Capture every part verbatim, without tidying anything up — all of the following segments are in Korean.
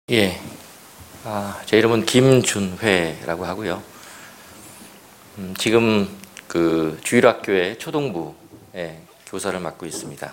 예, 아, 제 이름은 김준회라고 하고요. 음, 지금 그 주일학교의 초등부에 교사를 맡고 있습니다.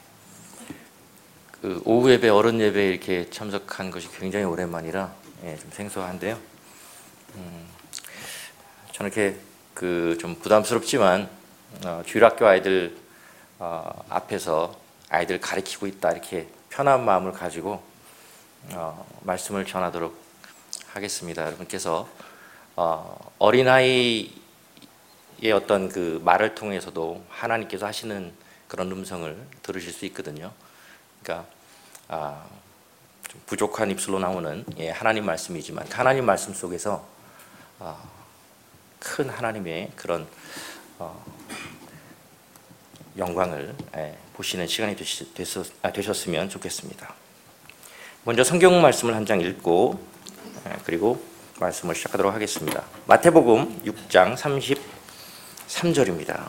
그 오후 예배, 어른 예배 이렇게 참석한 것이 굉장히 오랜만이라 예, 좀 생소한데요. 음, 저는 이렇게 그 좀 부담스럽지만 어, 주일학교 아이들 어, 앞에서 아이들 가르치고 있다 이렇게 편한 마음을 가지고 어, 말씀을 전하도록 하겠습니다. 여러분께서 어, 어린아이의 어떤 그 말을 통해서도 하나님께서 하시는 그런 음성을 들으실 수 있거든요. 그러니까 아, 좀 부족한 입술로 나오는 예, 하나님 말씀이지만 하나님 말씀 속에서 어, 큰 하나님의 그런 어, 영광을 예, 보시는 시간이 되시, 되셨, 아, 되셨으면 좋겠습니다. 먼저 성경 말씀을 한 장 읽고 그리고 말씀을 시작하도록 하겠습니다. 마태복음 육 장 삼십삼 절입니다.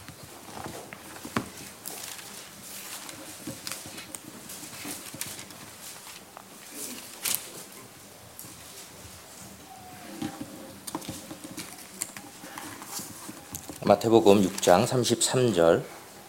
마태복음 육 장 삼십삼 절.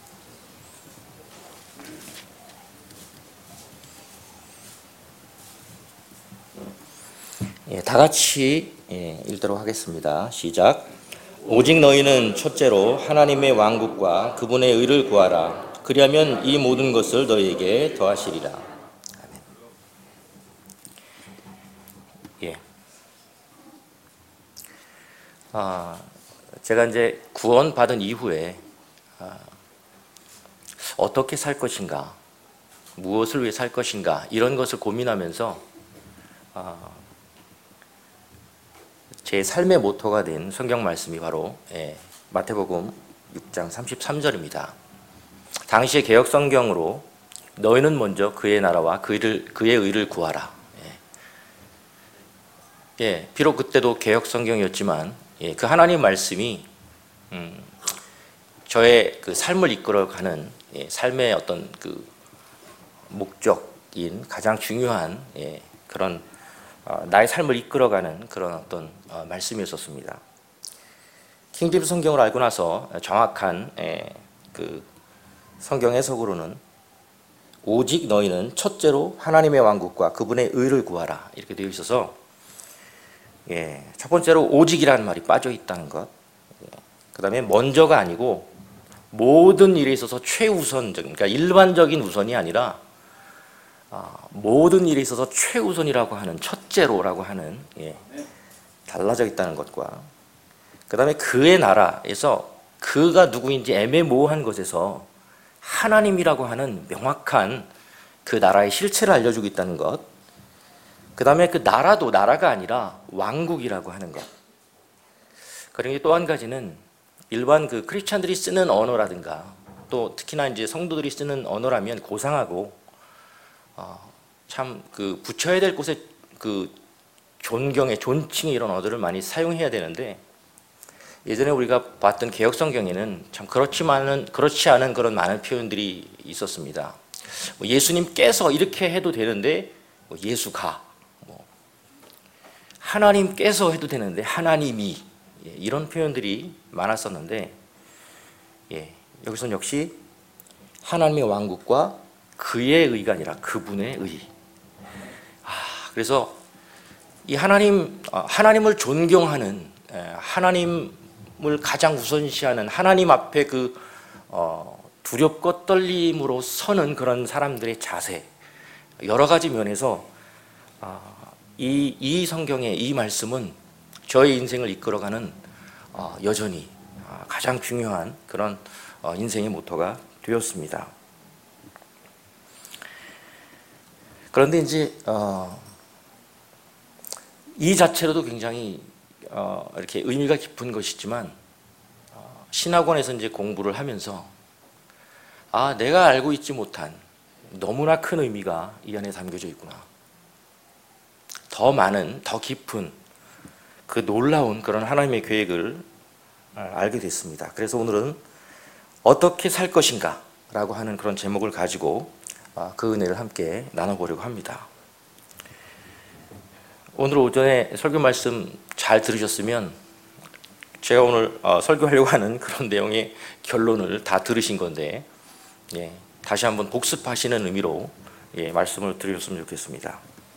예, 다 같이 예, 읽도록 하겠습니다. 시작. 오직 너희는 첫째로 하나님의 왕국과 그분의 의를 구하라. 그리하면 이 모든 것을 너희에게 더하시리라. 아멘. 예. 아, 제가 이제 구원 받은 이후에 아, 어떻게 살 것인가, 무엇을 위해 살 것인가 이런 것을 고민하면서 아, 제 삶의 모토가 된 성경 말씀이 바로 예, 마태복음 육 장 삼십삼 절입니다. 당시의 개역 성경으로 너희는 먼저 그의 나라와 그의, 그의 의를 구하라. 예, 예 비록 그때도 개역 성경이었지만 예, 그 하나님 말씀이 음, 저의 그 삶을 이끌어가는 예, 삶의 어떤 그 목적인 가장 중요한 예, 그런 어, 나의 삶을 이끌어가는 그런 어떤 어, 말씀이었었습니다. 킹제임스 성경을 알고 나서 정확한 에, 그 성경 해석으로는 오직 너희는 첫째로 하나님의 왕국과 그분의 의를 구하라 이렇게 되어 있어서 예, 첫 번째로 오직이라는 말이 빠져 있다는 것. 예, 그 다음에 먼저가 아니고 모든 일에 있어서 최우선적, 그러니까 일반적인 우선이 아니라 어, 모든 일에 있어서 최우선이라고 하는 첫째로라고 하는 예, 달라져 있다는 것과 그 다음에 그의 나라에서 그가 누구인지 애매모호한 것에서 하나님이라고 하는 명확한 그 나라의 실체를 알려주고 있다는 것, 그 다음에 그 나라도 나라가 아니라 왕국이라고 하는 것. 그리고 또 한 가지는 일반 그 크리스찬들이 쓰는 언어라든가 또 특히나 이제 성도들이 쓰는 언어라면 고상하고 어, 참 그 붙여야 될 곳에 그 존경의 존칭의 이런 언어들을 많이 사용해야 되는데 예전에 우리가 봤던 개역 성경에는 참 그렇지만은 그렇지 않은 그런 많은 표현들이 있었습니다. 뭐 예수님께서 이렇게 해도 되는데 뭐 예수가, 뭐 하나님께서 해도 되는데 하나님이 예, 이런 표현들이 많았었는데 예, 여기서는 역시 하나님의 왕국과 그의 의가 아니라 그분의 의. 아, 그래서 이 하나님, 하나님을 존경하는, 하나님을 가장 우선시하는 하나님 앞에 그 두렵고 떨림으로 서는 그런 사람들의 자세, 여러 가지 면에서 이, 이 성경의 이 말씀은 저의 인생을 이끌어가는 여전히 가장 중요한 그런 인생의 모토가 되었습니다. 그런데 이제 어, 이 자체로도 굉장히 어, 이렇게 의미가 깊은 것이지만 어, 신학원에서 이제 공부를 하면서 아 내가 알고 있지 못한 너무나 큰 의미가 이 안에 담겨져 있구나. 더 많은, 더 깊은 그 놀라운 그런 하나님의 계획을 알게 됐습니다. 그래서 오늘은 어떻게 살 것인가 라고 하는 그런 제목을 가지고 그 은혜를 함께 나눠보려고 합니다. 오늘 오전에 설교 말씀 잘 들으셨으면 제가 오늘 어, 설교하려고 하는 그런 내용의 결론을 다 들으신 건데, 예, 다시 한번 복습하시는 의미로 예, 말씀을 드렸으면 좋겠습니다.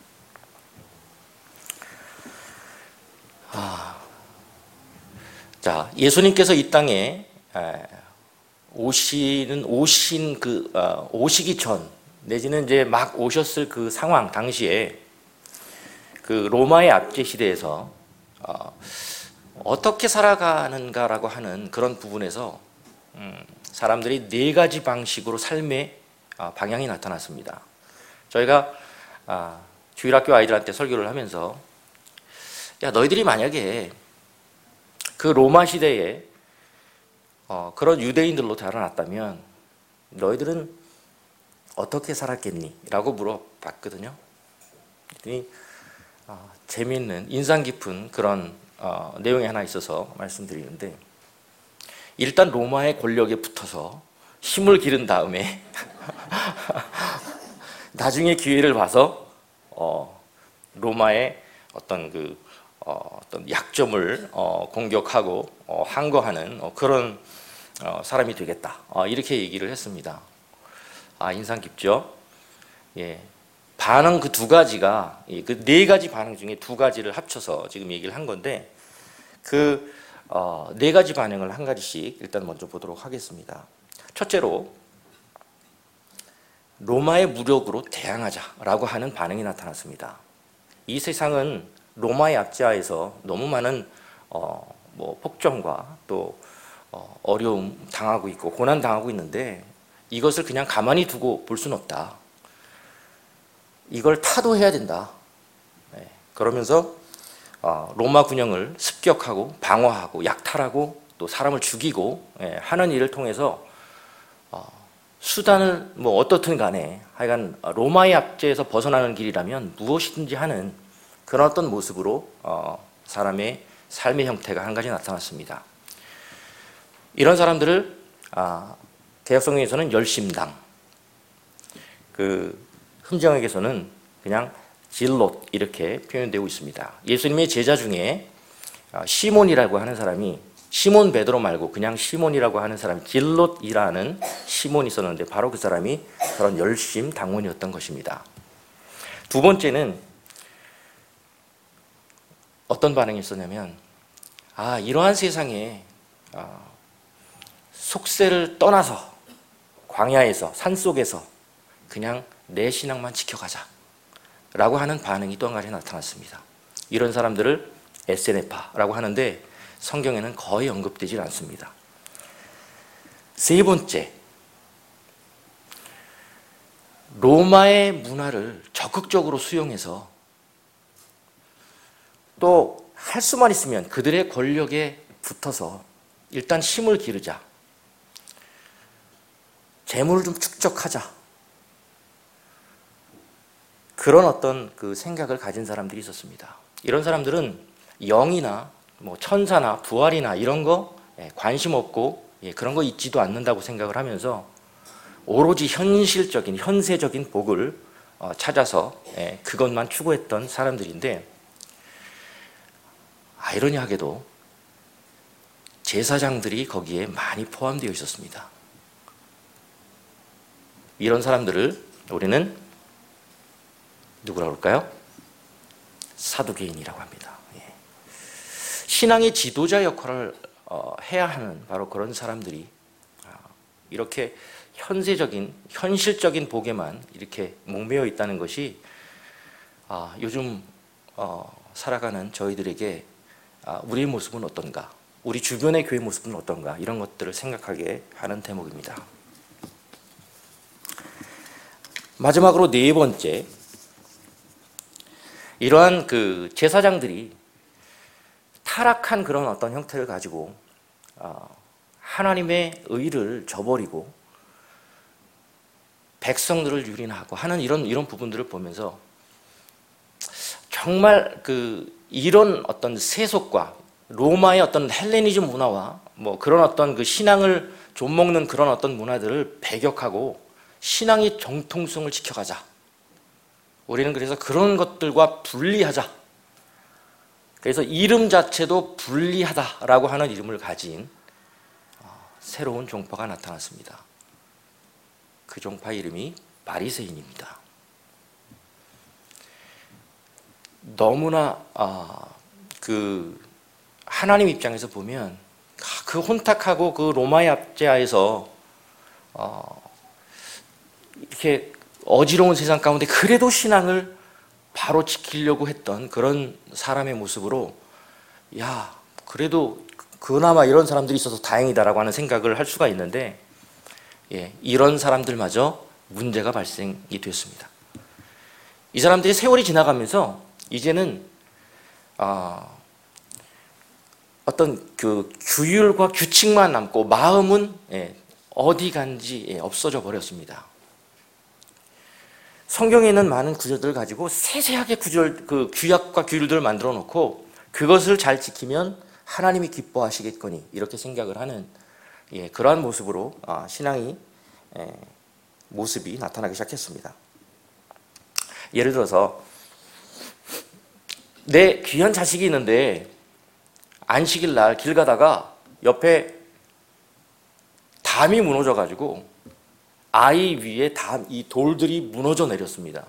아, 자, 예수님께서 이 땅에 에, 오시는 오신 그 어, 오시기 전 내지는 이제 막 오셨을 그 상황 당시에 그 로마의 압제 시대에서 어, 어떻게 살아가는가라고 하는 그런 부분에서 음, 사람들이 네 가지 방식으로 삶의 어, 방향이 나타났습니다. 저희가 아, 주일학교 아이들한테 설교를 하면서 야, 너희들이 만약에 그 로마 시대에 어, 그런 유대인들로 자라났다면 너희들은 어떻게 살았겠니? 라고 물어봤거든요. 그랬더니 어, 재미있는 인상 깊은 그런 어, 내용이 하나 있어서 말씀드리는데, 일단 로마의 권력에 붙어서 힘을 기른 다음에 나중에 기회를 봐서 어, 로마의 어떤 그 어, 어떤 약점을 어, 공격하고 어, 항거하는 어, 그런 어, 사람이 되겠다. 어, 이렇게 얘기를 했습니다. 아, 인상 깊죠? 예. 반응 그 두 가지가, 그 네 가지 반응 중에 두 가지를 합쳐서 지금 얘기를 한 건데, 그 어, 네 가지 반응을 한 가지씩 일단 먼저 보도록 하겠습니다. 첫째로, 로마의 무력으로 대항하자라고 하는 반응이 나타났습니다. 이 세상은 로마의 압제하에서 너무 많은 어, 뭐 폭정과 또 어, 어려움 당하고 있고 고난 당하고 있는데, 이것을 그냥 가만히 두고 볼 수는 없다. 이걸 타도해야 된다. 네. 그러면서 어, 로마 군영을 습격하고 방어하고 약탈하고 또 사람을 죽이고 예, 하는 일을 통해서 어, 수단을 뭐 어떻든 간에 하여간 로마의 압제에서 벗어나는 길이라면 무엇이든지 하는 그런 어떤 모습으로 어, 사람의 삶의 형태가 한 가지 나타났습니다. 이런 사람들을 아, 개혁성경에서는 열심당, 그 흠정역에서는 그냥 질롯 이렇게 표현되고 있습니다. 예수님의 제자 중에 시몬이라고 하는 사람이, 시몬 베드로 말고 그냥 시몬이라고 하는 사람이, 질롯이라는 시몬이 있었는데 바로 그 사람이 그런 열심 당원이었던 것입니다. 두 번째는 어떤 반응이 있었냐면, 아, 이러한 세상에 속세를 떠나서 광야에서 산속에서 그냥 내 신앙만 지켜가자 라고 하는 반응이 또 한 가지 나타났습니다. 이런 사람들을 에세네파라고 하는데 성경에는 거의 언급되질 않습니다. 세 번째, 로마의 문화를 적극적으로 수용해서 또 할 수만 있으면 그들의 권력에 붙어서 일단 힘을 기르자, 재물을 좀 축적하자, 그런 어떤 그 생각을 가진 사람들이 있었습니다. 이런 사람들은 영이나 뭐 천사나 부활이나 이런 거 관심 없고 그런 거 있지도 않는다고 생각을 하면서 오로지 현실적인 현세적인 복을 찾아서 그것만 추구했던 사람들인데, 아이러니하게도 제사장들이 거기에 많이 포함되어 있었습니다. 이런 사람들을 우리는 누구라고 할까요? 사두개인이라고 합니다. 예. 신앙의 지도자 역할을 어, 해야 하는 바로 그런 사람들이 어, 이렇게 현세적인 현실적인 복에만 이렇게 목매어 있다는 것이 아, 요즘 어, 살아가는 저희들에게 아, 우리의 모습은 어떤가, 우리 주변의 교회 모습은 어떤가, 이런 것들을 생각하게 하는 대목입니다. 마지막으로 네 번째, 이러한 그 제사장들이 타락한 그런 어떤 형태를 가지고 하나님의 의를 저버리고 백성들을 유린하고 하는 이런 이런 부분들을 보면서 정말 그 이런 어떤 세속과 로마의 어떤 헬레니즘 문화와 뭐 그런 어떤 그 신앙을 좀먹는 그런 어떤 문화들을 배격하고 신앙의 정통성을 지켜가자. 우리는 그래서 그런 것들과 분리하자. 그래서 이름 자체도 불리하다라고 하는 이름을 가진 새로운 종파가 나타났습니다. 그 종파 이름이 바리새인입니다. 너무나 아, 그 하나님 입장에서 보면 그 혼탁하고 그 로마의 압제하에서 어, 이렇게 어지러운 세상 가운데 그래도 신앙을 바로 지키려고 했던 그런 사람의 모습으로, 야, 그래도 그나마 이런 사람들이 있어서 다행이다라고 하는 생각을 할 수가 있는데, 예, 이런 사람들마저 문제가 발생이 됐습니다. 이 사람들이 세월이 지나가면서 이제는 어, 어떤 그 규율과 규칙만 남고 마음은 예, 어디 간지 예, 없어져 버렸습니다. 성경에 있는 많은 구절들을 가지고 세세하게 구절, 그 규약과 규율들을 만들어 놓고 그것을 잘 지키면 하나님이 기뻐하시겠거니 이렇게 생각을 하는 예, 그러한 모습으로 아, 신앙이 예, 모습이 나타나기 시작했습니다. 예를 들어서 내 귀한 자식이 있는데 안식일 날 길 가다가 옆에 담이 무너져 가지고 아이 위에 담, 이 돌들이 무너져 내렸습니다.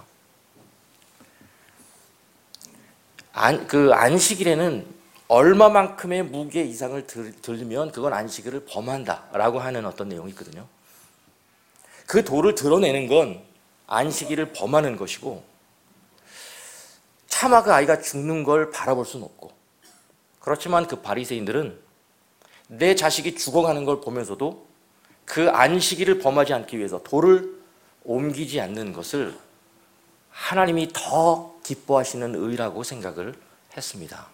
안, 그 안식일에는 얼마만큼의 무게 이상을 들, 들면 그건 안식일을 범한다라고 하는 어떤 내용이 있거든요. 그 돌을 드러내는 건 안식일을 범하는 것이고, 차마 그 아이가 죽는 걸 바라볼 수는 없고, 그렇지만 그 바리새인들은 내 자식이 죽어가는 걸 보면서도 그 안식일을 범하지 않기 위해서 돌을 옮기지 않는 것을 하나님이 더 기뻐하시는 의라고 생각을 했습니다.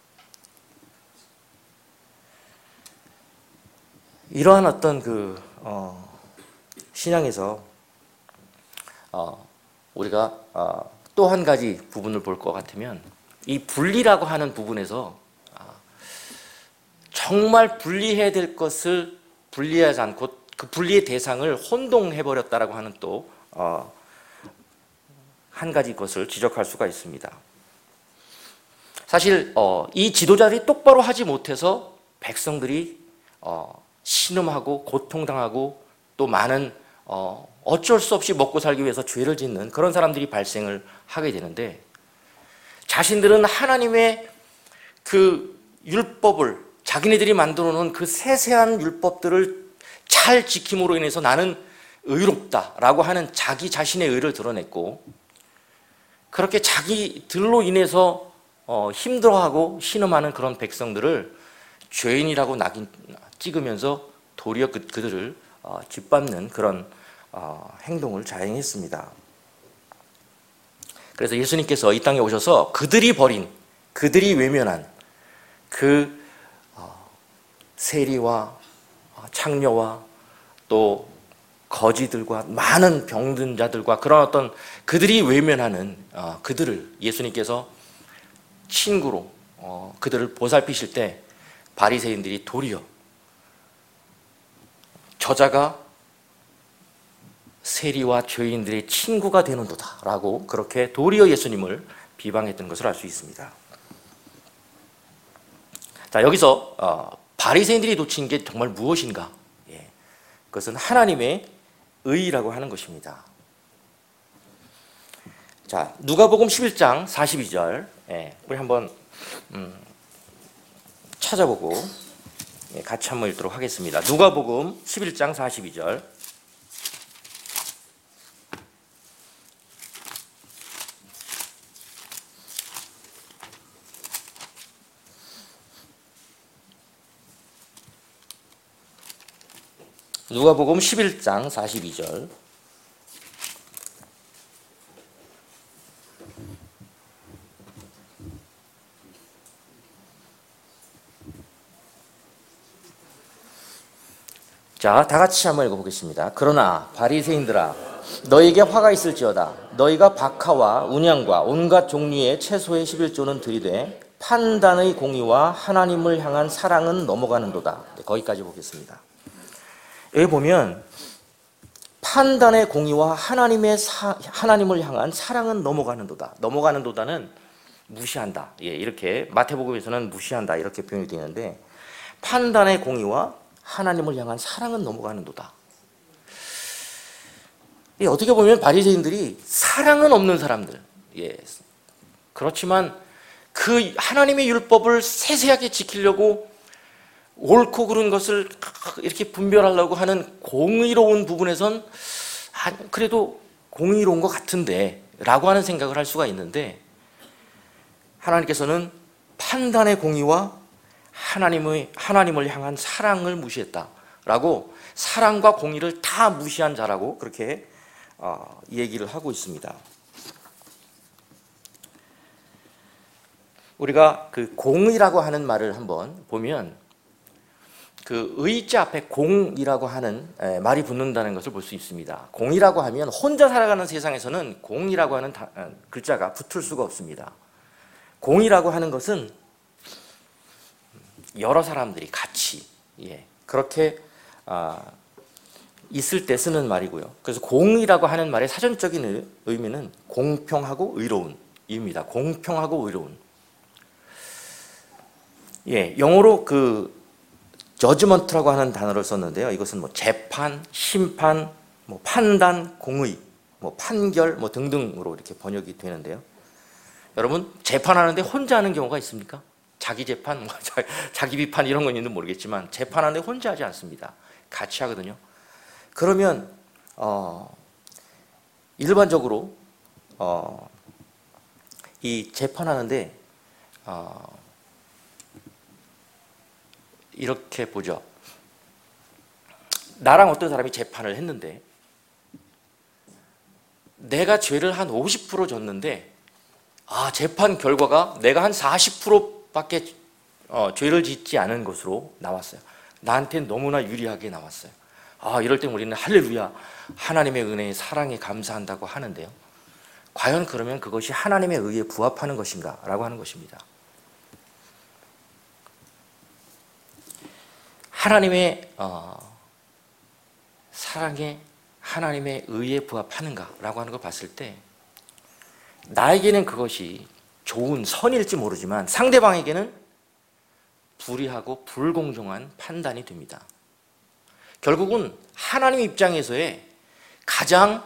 이러한 어떤 그 어, 신앙에서 어, 우리가 어, 또 한 가지 부분을 볼 것 같으면 이 분리라고 하는 부분에서 어, 정말 분리해야 될 것을 분리하지 않고 그 분리의 대상을 혼동해버렸다라고 하는 또 어, 한 가지 것을 지적할 수가 있습니다. 사실 어, 이 지도자들이 똑바로 하지 못해서 백성들이 어, 신음하고 고통당하고 또 많은 어, 어쩔 수 없이 먹고 살기 위해서 죄를 짓는 그런 사람들이 발생을 하게 되는데, 자신들은 하나님의 그 율법을 자기네들이 만들어 놓은 그 세세한 율법들을 잘 지킴으로 인해서 나는 의롭다라고 하는 자기 자신의 의를 드러냈고, 그렇게 자기들로 인해서 어, 힘들어하고 신음하는 그런 백성들을 죄인이라고 낙인 찍으면서 도리어 그, 그들을 어, 짓밟는 그런 어, 행동을 자행했습니다. 그래서 예수님께서 이 땅에 오셔서 그들이 버린, 그들이 외면한 그 어, 세리와 창녀와 또 거지들과 많은 병든 자들과 그런 어떤 그들이 외면하는 어, 그들을 예수님께서 친구로 어, 그들을 보살피실 때 바리새인들이 도리어 저자가 세리와 죄인들의 친구가 되는도다 라고 그렇게 도리어 예수님을 비방했던 것을 알 수 있습니다. 자, 여기서 어, 바리새인들이 놓친 게 정말 무엇인가? 예, 그것은 하나님의 의라고 하는 것입니다. 자, 누가복음 십일 장 사십이 절 예, 우리 한번 음, 찾아보고 예, 같이 한번 읽도록 하겠습니다. 누가복음 십일 장 사십이 절. 누가복음 십일 장 사십이 절. 자, 다 같이 한번 읽어보겠습니다. 그러나 바리새인들아, 너에게 화가 있을지어다. 너희가 박하와 운양과 온갖 종류의 채소의 십일조는 들이되 판단의 공의와 하나님을 향한 사랑은 넘어가는도다. 네, 거기까지 보겠습니다. 여기 보면 판단의 공의와 하나님의 사, 하나님을 향한 사랑은 넘어가는도다. 넘어가는도다는 무시한다. 예, 이렇게 마태복음에서는 무시한다 이렇게 표현이 되는데 판단의 공의와 하나님을 향한 사랑은 넘어가는도다. 예, 어떻게 보면 바리새인들이 사랑은 없는 사람들. 예, 그렇지만 그 하나님의 율법을 세세하게 지키려고 옳고 그른 것을 이렇게 분별하려고 하는 공의로운 부분에선 그래도 공의로운 것 같은데 라고 하는 생각을 할 수가 있는데 하나님께서는 판단의 공의와 하나님의, 하나님을 향한 사랑을 무시했다라고 사랑과 공의를 다 무시한 자라고 그렇게 어, 얘기를 하고 있습니다. 우리가 그 공의라고 하는 말을 한번 보면 그 의자 앞에 공이라고 하는 말이 붙는다는 것을 볼 수 있습니다. 공이라고 하면 혼자 살아가는 세상에서는 공이라고 하는 글자가 붙을 수가 없습니다. 공이라고 하는 것은 여러 사람들이 같이 예, 그렇게 아, 있을 때 쓰는 말이고요. 그래서 공이라고 하는 말의 사전적인 의미는 공평하고 의로운 입니다. 공평하고 의로운. 예, 영어로 그 judgment라고 하는 단어를 썼는데요. 이것은 뭐 재판, 심판, 뭐 판단, 공의, 뭐 판결, 뭐 등등으로 이렇게 번역이 되는데요. 여러분 재판하는데 혼자 하는 경우가 있습니까? 자기 재판, 뭐 자기 비판 이런 건 있는지 모르겠지만 재판하는데 혼자 하지 않습니다. 같이 하거든요. 그러면 어, 일반적으로 어, 이 재판하는데 어, 이렇게 보죠. 나랑 어떤 사람이 재판을 했는데 내가 죄를 한 오십 퍼센트 졌는데 아, 재판 결과가 내가 한 사십 퍼센트밖에 어, 죄를 짓지 않은 것으로 나왔어요. 나한테는 너무나 유리하게 나왔어요. 아, 이럴 때 우리는 할렐루야, 하나님의 은혜에 사랑에 감사한다고 하는데요. 과연 그러면 그것이 하나님의 의에 부합하는 것인가? 라고 하는 것입니다. 하나님의 어, 사랑에 하나님의 의에 부합하는가? 라고 하는 걸 봤을 때 나에게는 그것이 좋은 선일지 모르지만 상대방에게는 불의하고 불공정한 판단이 됩니다. 결국은 하나님 입장에서의 가장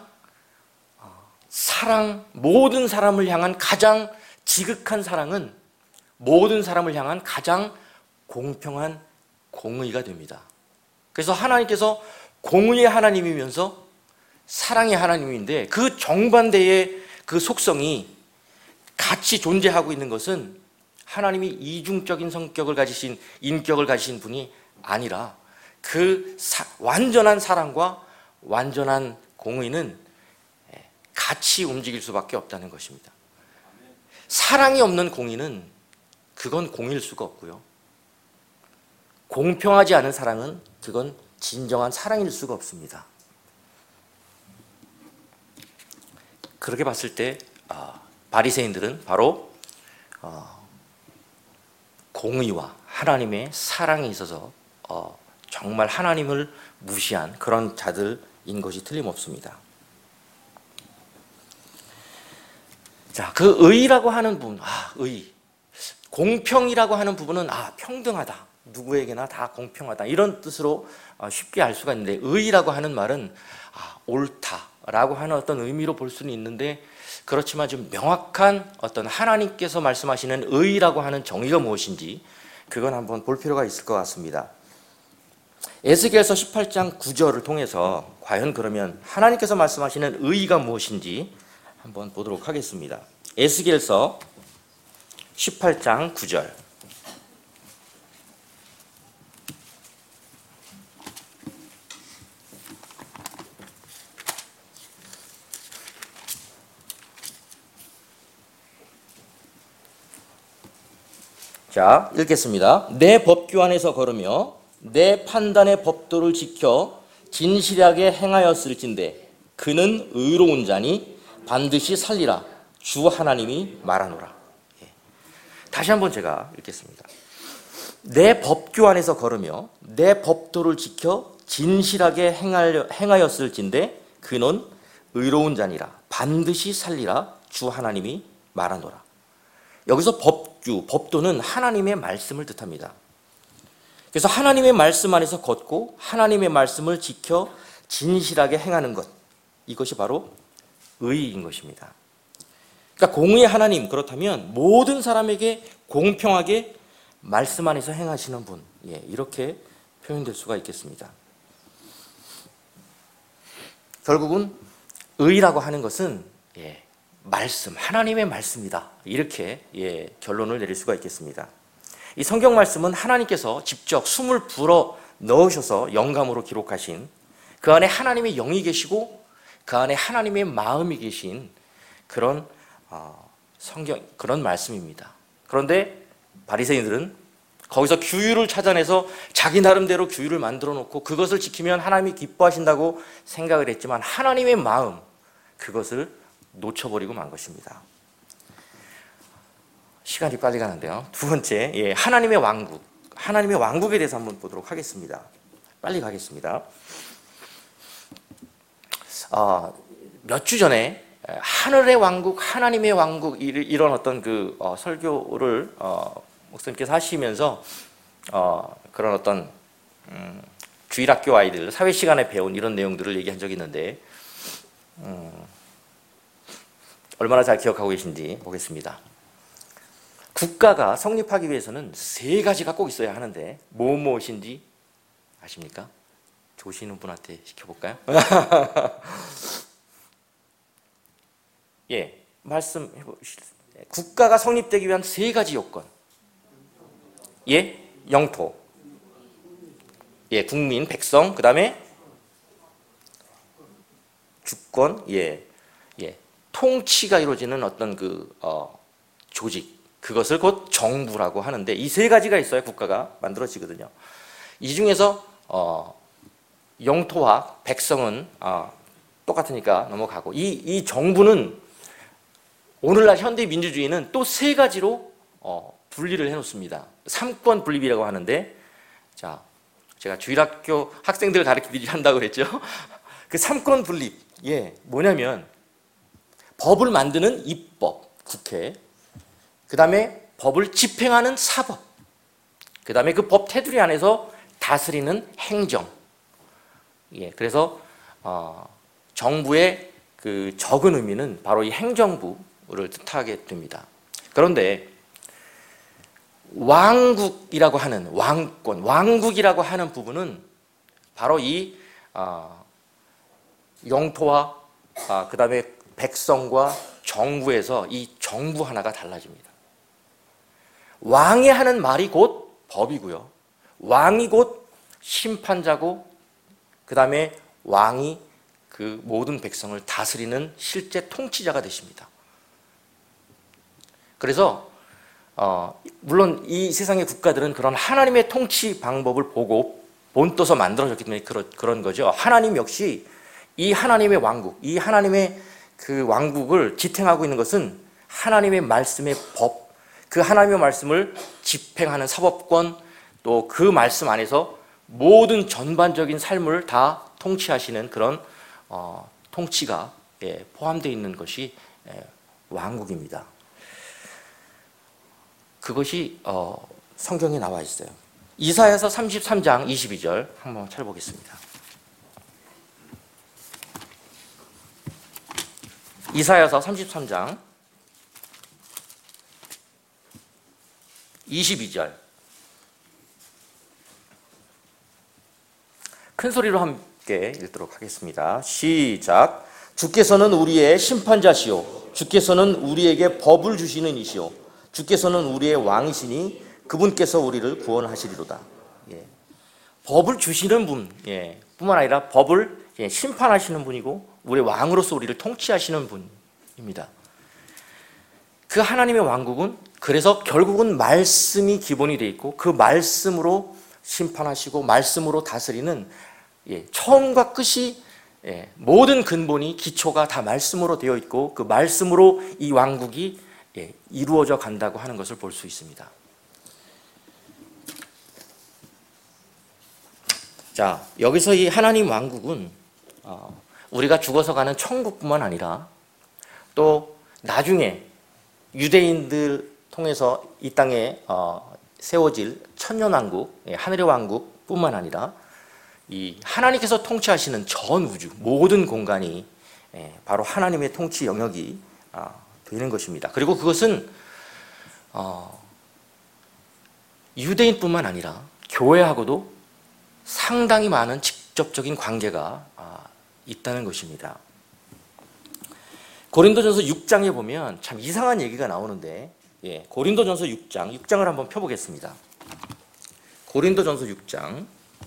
사랑, 모든 사람을 향한 가장 지극한 사랑은 모든 사람을 향한 가장 공평한 공의가 됩니다. 그래서 하나님께서 공의의 하나님이면서 사랑의 하나님인데 그 정반대의 그 속성이 같이 존재하고 있는 것은 하나님이 이중적인 성격을 가지신 인격을 가지신 분이 아니라 그 사, 완전한 사랑과 완전한 공의는 같이 움직일 수밖에 없다는 것입니다. 사랑이 없는 공의는 그건 공일 수가 없고요. 공평하지 않은 사랑은 그건 진정한 사랑일 수가 없습니다. 그렇게 봤을 때 바리새인들은 바로 공의와 하나님의 사랑에 있어서 정말 하나님을 무시한 그런 자들인 것이 틀림없습니다. 자, 그 의라고 하는 부분, 아, 의. 공평이라고 하는 부분은 아, 평등하다. 누구에게나 다 공평하다. 이런 뜻으로 쉽게 알 수가 있는데 의라고 하는 말은 아, 옳다라고 하는 어떤 의미로 볼 수는 있는데 그렇지만 좀 명확한 어떤 하나님께서 말씀하시는 의라고 하는 정의가 무엇인지 그건 한번 볼 필요가 있을 것 같습니다. 에스겔서 십팔 장 구 절을 통해서 과연 그러면 하나님께서 말씀하시는 의가 무엇인지 한번 보도록 하겠습니다. 에스겔서 십팔 장 구 절. 자, 읽겠습니다. 내 법규 안에서 걸으며 내 판단의 법도를 지켜 진실하게 행하였을진대 그는 의로운 자니 반드시 살리라 주 하나님이 말하노라. 예. 다시 한번 제가 읽겠습니다. 내 법규 안에서 걸으며 내 법도를 지켜 진실하게 행하려, 행하였을진대 그는 의로운 자니라 반드시 살리라 주 하나님이 말하노라. 여기서 법규, 법도는 하나님의 말씀을 뜻합니다. 그래서 하나님의 말씀 안에서 걷고 하나님의 말씀을 지켜 진실하게 행하는 것, 이것이 바로 의인 것입니다. 그러니까 공의의 하나님, 그렇다면 모든 사람에게 공평하게 말씀 안에서 행하시는 분, 예, 이렇게 표현될 수가 있겠습니다. 결국은 의라고 하는 것은 예, 말씀, 하나님의 말씀이다, 이렇게 예, 결론을 내릴 수가 있겠습니다. 이 성경 말씀은 하나님께서 직접 숨을 불어 넣으셔서 영감으로 기록하신, 그 안에 하나님의 영이 계시고 그 안에 하나님의 마음이 계신 그런 어, 성경, 그런 말씀입니다. 그런데 바리새인들은 거기서 규율을 찾아내서 자기 나름대로 규율을 만들어 놓고 그것을 지키면 하나님이 기뻐하신다고 생각을 했지만 하나님의 마음, 그것을 놓쳐버리고 만 것입니다. 시간이 빨리 가는데요. 두 번째, 예, 하나님의 왕국. 하나님의 왕국에 대해서 한번 보도록 하겠습니다. 빨리 가겠습니다. 어, 몇 주 전에 하늘의 왕국, 하나님의 왕국, 이런 어떤 그 어, 설교를 어, 목사님께서 하시면서 어, 그런 어떤 음, 주일학교 아이들 사회 시간에 배운 이런 내용들을 얘기한 적이 있는데 음, 얼마나 잘 기억하고 계신지 보겠습니다. 국가가 성립하기 위해서는 세 가지가 꼭 있어야 하는데 뭐 무엇인지 아십니까? 조시는 분한테 시켜볼까요? 예, 말씀해 보시죠. 국가가 성립되기 위한 세 가지 요건. 예, 영토. 예, 국민, 백성. 그 다음에 주권. 예, 예, 통치가 이루어지는 어떤 그 어, 조직. 그것을 곧 정부라고 하는데 이 세 가지가 있어야 국가가 만들어지거든요. 이 중에서 어, 영토와 백성은 어, 똑같으니까 넘어가고 이, 이 정부는 오늘날 현대 민주주의는 또 세 가지로 어, 분리를 해놓습니다. 삼권 분립이라고 하는데, 자, 제가 주일학교 학생들 가르치듯이 한다고 그랬죠. 그 삼권 분립, 예, 뭐냐면 법을 만드는 입법, 국회, 그 다음에 법을 집행하는 사법, 그 다음에 그 법 테두리 안에서 다스리는 행정. 예, 그래서 어, 정부의 그 적은 의미는 바로 이 행정부를 뜻하게 됩니다. 그런데 왕국이라고 하는 왕권, 왕국이라고 하는 부분은 바로 이 어, 영토와 아, 그 다음에 백성과 정부에서 이 정부 하나가 달라집니다. 왕이 하는 말이 곧 법이고요. 왕이 곧 심판자고 그 다음에 왕이 그 모든 백성을 다스리는 실제 통치자가 되십니다. 그래서 어, 물론 이 세상의 국가들은 그런 하나님의 통치 방법을 보고 본떠서 만들어졌기 때문에 그런, 그런 거죠. 하나님 역시 이 하나님의 왕국, 이 하나님의 그 왕국을 지탱하고 있는 것은 하나님의 말씀의 법, 그 하나님의 말씀을 집행하는 사법권, 또 그 말씀 안에서 모든 전반적인 삶을 다 통치하시는 그런 어, 통치가 예, 포함되어 있는 것이 예, 왕국입니다. 그것이 어, 성경에 나와 있어요. 이사야서 삼십삼 장 이십이 절 한번 찾아보겠습니다. 이사야서 삼십삼 장 이십이 절 큰 소리로 함께 읽도록 하겠습니다. 시작. 주께서는 우리의 심판자시오, 주께서는 우리에게 법을 주시는 이시오, 주께서는 우리의 왕이시니 그분께서 우리를 구원하시리로다. 예. 법을 주시는 분, 예. 뿐만 아니라 법을 예, 심판하시는 분이고 우리의 왕으로서 우리를 통치하시는 분입니다. 그 하나님의 왕국은 그래서 결국은 말씀이 기본이 되어 있고 그 말씀으로 심판하시고 말씀으로 다스리는 예, 처음과 끝이 예, 모든 근본이 기초가 다 말씀으로 되어 있고 그 말씀으로 이 왕국이 예, 이루어져 간다고 하는 것을 볼 수 있습니다. 자, 여기서 이 하나님 왕국은 어, 우리가 죽어서 가는 천국뿐만 아니라 또 나중에 유대인들 통해서 이 땅에 어, 세워질 천년왕국, 예, 하늘의 왕국뿐만 아니라 이 하나님께서 통치하시는 전 우주 모든 공간이 예, 바로 하나님의 통치 영역이 아, 되는 것입니다. 그리고 그것은 어, 유대인뿐만 아니라 교회하고도 상당히 많은 직접적인 관계가 아, 있다는 것입니다. 고린도전서 육 장에 보면 참 이상한 얘기가 나오는데, 예, 고린도전서 육 장, 육 장을 한번 펴보겠습니다. 고린도전서 육 장.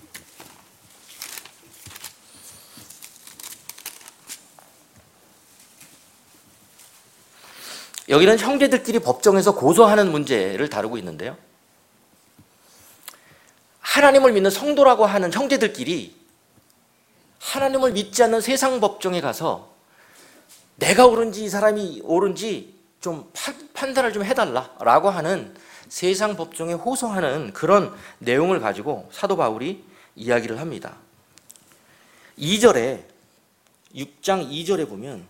여기는 형제들끼리 법정에서 고소하는 문제를 다루고 있는데요. 하나님을 믿는 성도라고 하는 형제들끼리 하나님을 믿지 않는 세상 법정에 가서 내가 옳은지 이 사람이 옳은지 좀 판단을 좀 해달라라고 하는 세상 법정에 호소하는 그런 내용을 가지고 사도 바울이 이야기를 합니다. 이 절에, 육 장 이 절에 보면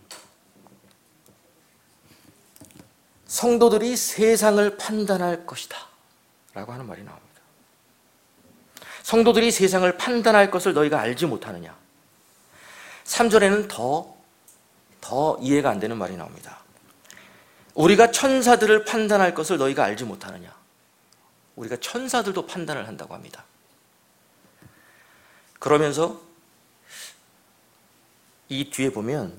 성도들이 세상을 판단할 것이다 라고 하는 말이 나옵니다. 성도들이 세상을 판단할 것을 너희가 알지 못하느냐. 삼 절에는 더, 더 이해가 안 되는 말이 나옵니다. 우리가 천사들을 판단할 것을 너희가 알지 못하느냐. 우리가 천사들도 판단을 한다고 합니다. 그러면서 이 뒤에 보면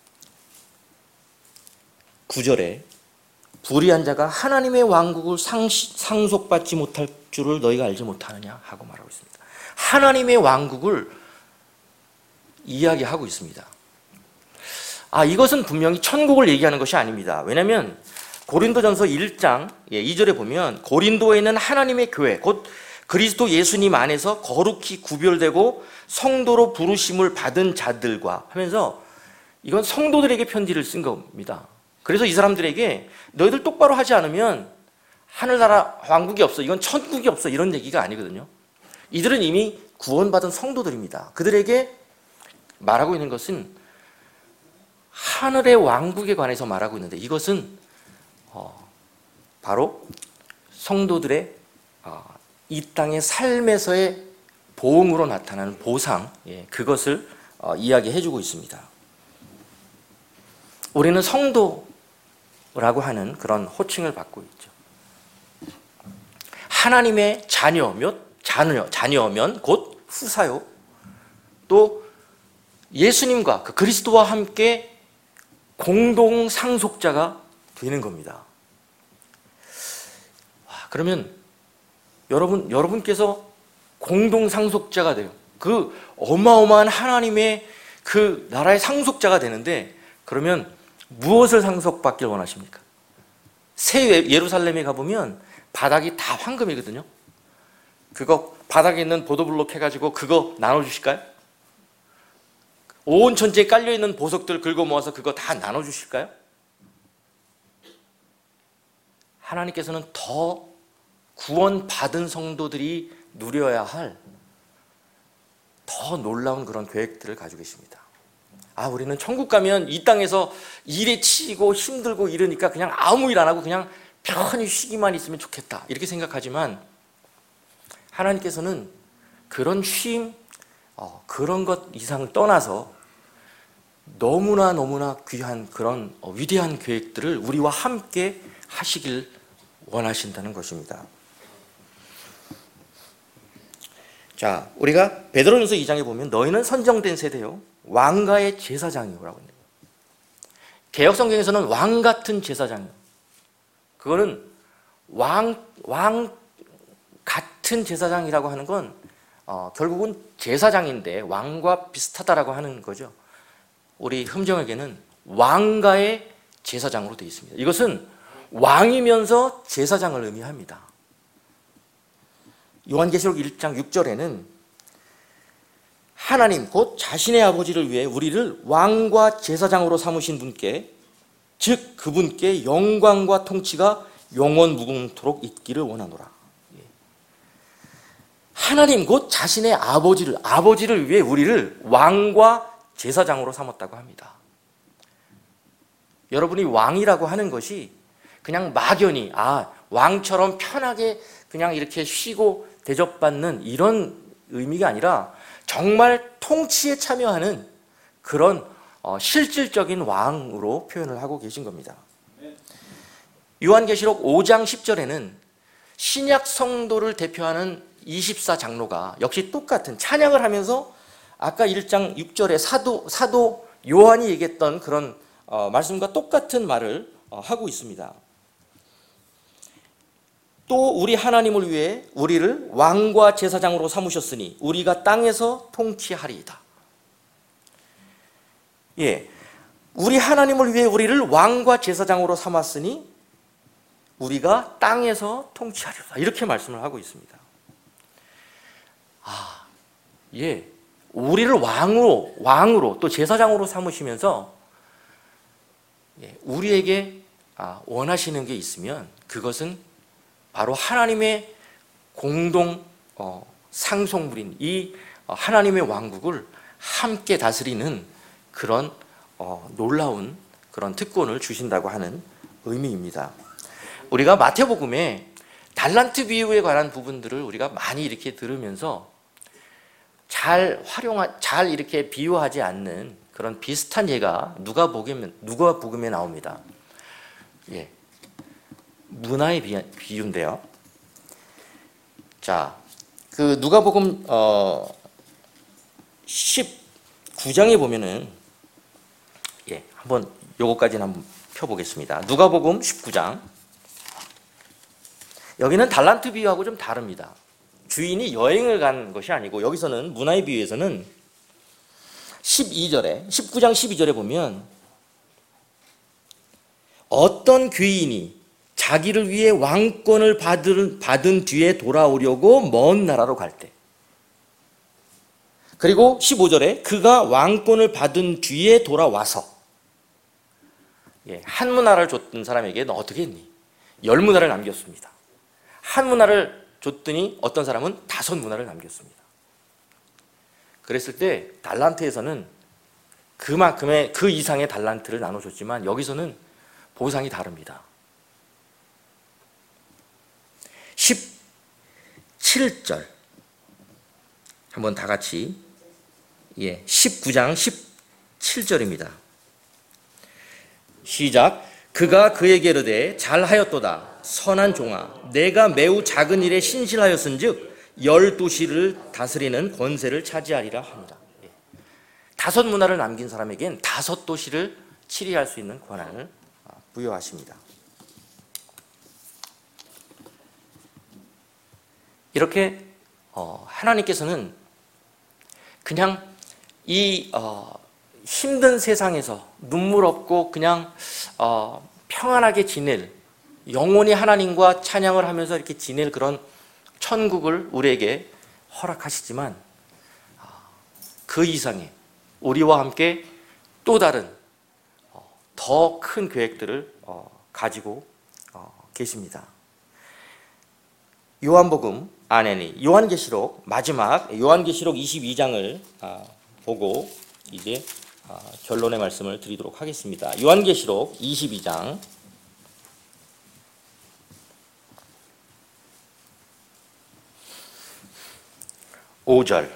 구 절에 불의한 자가 하나님의 왕국을 상속받지 못할 줄을 너희가 알지 못하느냐 하고 말하고 있습니다. 하나님의 왕국을 이야기하고 있습니다. 아, 이것은 분명히 천국을 얘기하는 것이 아닙니다. 왜냐하면 고린도전서 일 장 이 절에 보면 고린도에 있는 하나님의 교회, 곧 그리스도 예수님 안에서 거룩히 구별되고 성도로 부르심을 받은 자들과 하면서 이건 성도들에게 편지를 쓴 겁니다. 그래서 이 사람들에게 너희들 똑바로 하지 않으면 하늘나라 왕국이 없어, 이건 천국이 없어, 이런 얘기가 아니거든요. 이들은 이미 구원받은 성도들입니다. 그들에게 말하고 있는 것은 하늘의 왕국에 관해서 말하고 있는데, 이것은 어, 바로 성도들의 어, 이 땅의 삶에서의 보응으로 나타나는 보상, 예, 그것을 어, 이야기해주고 있습니다. 우리는 성도라고 하는 그런 호칭을 받고 있죠. 하나님의 자녀며 자녀, 자녀면 곧 후사요. 또 예수님과 그 그리스도와 함께 공동 상속자가 되는 겁니다. 그러면 여러분, 여러분께서 공동 상속자가 돼요. 그 어마어마한 하나님의 그 나라의 상속자가 되는데, 그러면 무엇을 상속받길 원하십니까? 새 예루살렘에 가보면 바닥이 다 황금이거든요. 그거 바닥에 있는 보도블록 해가지고 그거 나눠주실까요? 온 천지에 깔려있는 보석들 긁어 모아서 그거 다 나눠주실까요? 하나님께서는 더 구원받은 성도들이 누려야 할 더 놀라운 그런 계획들을 가지고 계십니다. 아, 우리는 천국 가면 이 땅에서 일에 치이고 힘들고 이러니까 그냥 아무 일 안 하고 그냥 편히 쉬기만 있으면 좋겠다, 이렇게 생각하지만 하나님께서는 그런 쉼, 어, 그런 것 이상을 떠나서 너무나 너무나 귀한 그런 어, 위대한 계획들을 우리와 함께 하시길 원하신다는 것입니다. 자, 우리가 베드로전서 이 장에 보면 너희는 선정된 세대요, 왕가의 제사장이라고 합니다. 개역성경에서는 왕 같은 제사장, 그거는 왕, 왕 같은 제사장이라고 하는 건 어, 결국은 제사장인데 왕과 비슷하다라고 하는 거죠. 우리 흠정에게는 왕가의 제사장으로 되어 있습니다. 이것은 왕이면서 제사장을 의미합니다. 요한계시록 일 장 육 절에는 하나님 곧 자신의 아버지를 위해 우리를 왕과 제사장으로 삼으신 분께, 즉 그분께 영광과 통치가 영원 무궁토록 있기를 원하노라. 하나님 곧 자신의 아버지를 아버지를 위해 우리를 왕과 제사장으로 삼았다고 합니다. 여러분이 왕이라고 하는 것이 그냥 막연히 아 왕처럼 편하게 그냥 이렇게 쉬고 대접받는 이런 의미가 아니라 정말 통치에 참여하는 그런 어, 실질적인 왕으로 표현을 하고 계신 겁니다. 요한계시록 오 장 십 절에는 신약 성도를 대표하는 이십사 장로가 역시 똑같은 찬양을 하면서 아까 일 장 육 절에 사도, 사도 요한이 얘기했던 그런 어, 말씀과 똑같은 말을 어, 하고 있습니다. 또 우리 하나님을 위해 우리를 왕과 제사장으로 삼으셨으니 우리가 땅에서 통치하리이다. 예, 우리 하나님을 위해 우리를 왕과 제사장으로 삼았으니 우리가 땅에서 통치하리이다. 이렇게 말씀을 하고 있습니다. 아, 예, 우리를 왕으로 왕으로 또 제사장으로 삼으시면서 예, 우리에게 아, 원하시는 게 있으면 그것은 바로 하나님의 공동 어, 상속물인 이 어, 하나님의 왕국을 함께 다스리는 그런 어, 놀라운 그런 특권을 주신다고 하는 의미입니다. 우리가 마태복음에 달란트 비유에 관한 부분들을 우리가 많이 이렇게 들으면서 잘 활용하, 잘 이렇게 비유하지 않는 그런 비슷한 예가 누가복음에 누가복음에 나옵니다. 예. 문화의 비유인데요. 자, 그 누가복음 어 십구 장에 보면은 예, 한번 요거까지는 한번 펴보겠습니다. 누가복음 십구 장. 여기는 달란트 비유하고 좀 다릅니다. 주인이 여행을 간 것이 아니고 여기서는 문화의 비유에서는 십이 절에 십구 장 십이 절에 보면 어떤 귀인이 자기를 위해 왕권을 받은, 받은 뒤에 돌아오려고 먼 나라로 갈 때, 그리고 십오 절에 그가 왕권을 받은 뒤에 돌아와서 예, 한 문화를 줬던 사람에게 너 어떻게 했니? 열 문화를 남겼습니다. 한 문화를 줬더니 어떤 사람은 다섯 문화를 남겼습니다. 그랬을 때 달란트에서는 그만큼의 그 이상의 달란트를 나눠줬지만 여기서는 보상이 다릅니다. 십칠 절 한번 다 같이 예, 십구 장 십칠 절입니다. 시작. 그가 그에게 이르되 잘하였도다 선한 종아 내가 매우 작은 일에 신실하였은즉 열두 시를 다스리는 권세를 차지하리라 합니다. 예. 다섯 문화를 남긴 사람에겐 다섯 도시를 치리할 수 있는 권한을 부여하십니다. 이렇게 어, 하나님께서는 그냥 이 어, 힘든 세상에서 눈물 없고 그냥 어, 평안하게 지낼 영원히 하나님과 찬양을 하면서 이렇게 지낼 그런 천국을 우리에게 허락하시지만 그 이상의 우리와 함께 또 다른 더 큰 계획들을 가지고 계십니다. 요한복음 아니니 요한계시록 마지막 요한계시록 이십이 장을 보고 이제 결론의 말씀을 드리도록 하겠습니다. 요한계시록 이십이 장 오 절.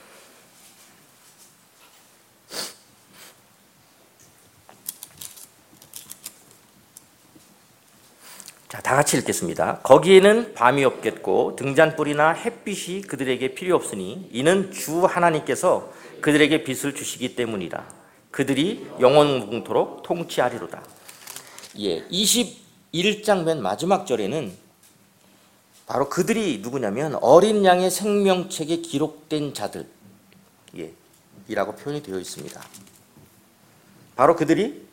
자, 다 같이 읽겠습니다. 거기에는 밤이 없겠고 등잔불이나 햇빛이 그들에게 필요 없으니 이는 주 하나님께서 그들에게 빛을 주시기 때문이라. 그들이 영원무궁토록 통치하리로다. 예, 이십일 장 맨 마지막 절에는 바로 그들이 누구냐면 어린 양의 생명책에 기록된 자들 예, 이라고 표현이 되어 있습니다. 바로 그들이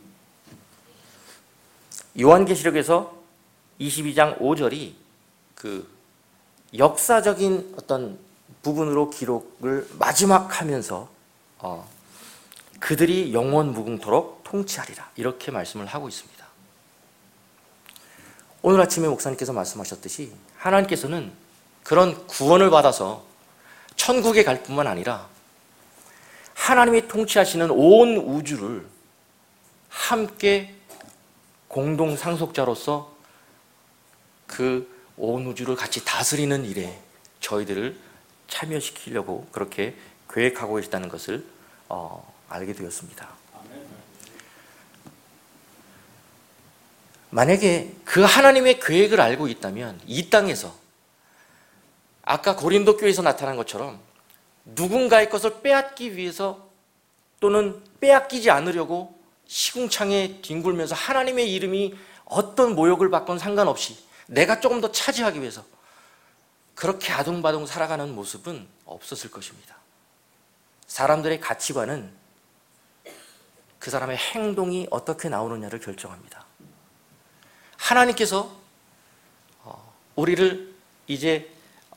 요한계시록에서 이십이 장 오 절이 그 역사적인 어떤 부분으로 기록을 마지막 하면서 어, 그들이 영원 무궁토록 통치하리라 이렇게 말씀을 하고 있습니다. 오늘 아침에 목사님께서 말씀하셨듯이 하나님께서는 그런 구원을 받아서 천국에 갈 뿐만 아니라 하나님이 통치하시는 온 우주를 함께 공동 상속자로서 그 온 우주를 같이 다스리는 일에 저희들을 참여시키려고 그렇게 계획하고 계시다는 것을 어, 알게 되었습니다. 만약에 그 하나님의 계획을 알고 있다면 이 땅에서 아까 고린도 교회에서 나타난 것처럼 누군가의 것을 빼앗기 위해서 또는 빼앗기지 않으려고 시궁창에 뒹굴면서 하나님의 이름이 어떤 모욕을 받건 상관없이 내가 조금 더 차지하기 위해서 그렇게 아둥바둥 살아가는 모습은 없었을 것입니다. 사람들의 가치관은 그 사람의 행동이 어떻게 나오느냐를 결정합니다. 하나님께서 우리를 이제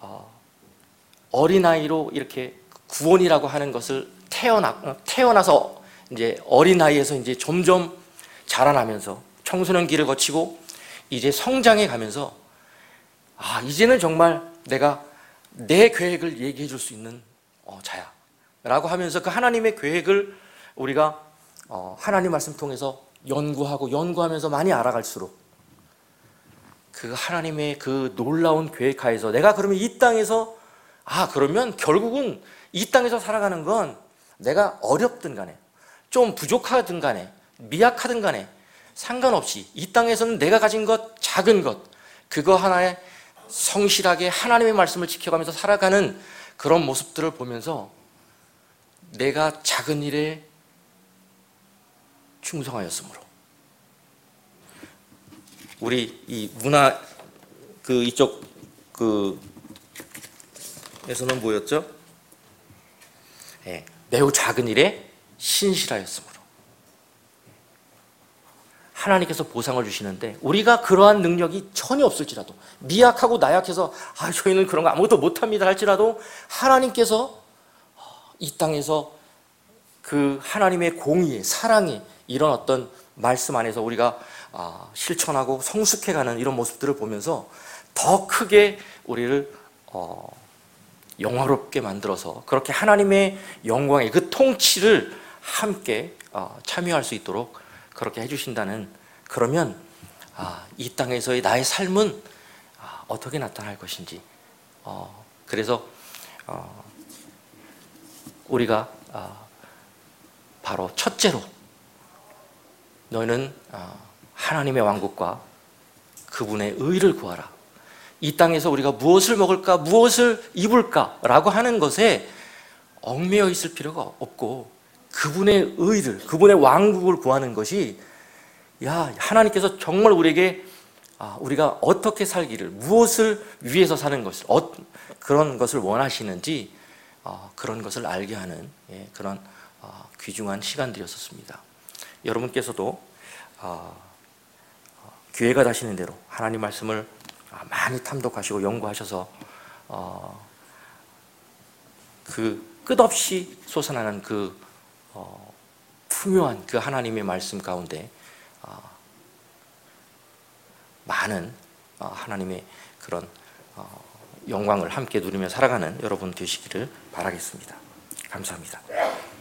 어린아이로 이렇게 구원이라고 하는 것을 태어나, 태어나서 이제 어린아이에서 이제 점점 자라나면서 청소년기를 거치고 이제 성장해 가면서 아, 이제는 정말 내가 내 계획을 얘기해 줄 수 있는 어, 자야 라고 하면서 그 하나님의 계획을 우리가 어, 하나님 말씀 통해서 연구하고 연구하면서 많이 알아갈수록 그 하나님의 그 놀라운 계획 하에서 내가 그러면 이 땅에서 아, 그러면 결국은 이 땅에서 살아가는 건 내가 어렵든 간에 좀 부족하든 간에 미약하든 간에 상관없이 이 땅에서는 내가 가진 것, 작은 것, 그거 하나에 성실하게 하나님의 말씀을 지켜가면서 살아가는 그런 모습들을 보면서 내가 작은 일에 충성하였으므로 우리 이 문화 그 이쪽 그 에서는 뭐였죠? 네, 매우 작은 일에 신실하였으므로 하나님께서 보상을 주시는데 우리가 그러한 능력이 전혀 없을지라도 미약하고 나약해서 아, 저희는 그런 거 아무것도 못합니다 할지라도 하나님께서 이 땅에서 그 하나님의 공의의 사랑의 이런 어떤 말씀 안에서 우리가 실천하고 성숙해가는 이런 모습들을 보면서 더 크게 우리를 어, 영화롭게 만들어서 그렇게 하나님의 영광의 그 통치를 함께 어, 참여할 수 있도록 그렇게 해주신다는 그러면 아, 이 땅에서의 나의 삶은 아, 어떻게 나타날 것인지 어, 그래서 어, 우리가 어, 바로 첫째로 너희는 어, 하나님의 왕국과 그분의 의를 구하라. 이 땅에서 우리가 무엇을 먹을까 무엇을 입을까 라고 하는 것에 얽매여 있을 필요가 없고 그분의 의를 그분의 왕국을 구하는 것이 야 하나님께서 정말 우리에게 아, 우리가 어떻게 살기를 무엇을 위해서 사는 것을 어, 그런 것을 원하시는지 어, 그런 것을 알게 하는 예, 그런 어, 귀중한 시간들이었습니다. 여러분께서도 어, 어, 기회가 되시는 대로 하나님 말씀을 많이 탐독하시고 연구하셔서 어, 그 끝없이 솟아나는 그 어, 풍요한 그 하나님의 말씀 가운데 어, 많은 어, 하나님의 그런 어, 영광을 함께 누리며 살아가는 여러분 되시기를 바라겠습니다. 감사합니다.